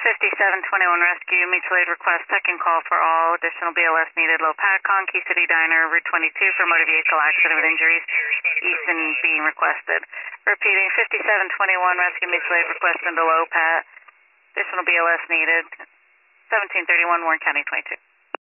5721 Rescue, mutual aid request, second call for all. Additional BLS needed. Lopatcon, Key City Diner, Route 22 for motor vehicle accident with injuries. Easton being requested. Repeating, 5721 Rescue, mutual aid request into Lopat. Additional BLS needed. 1731 Warren County 22.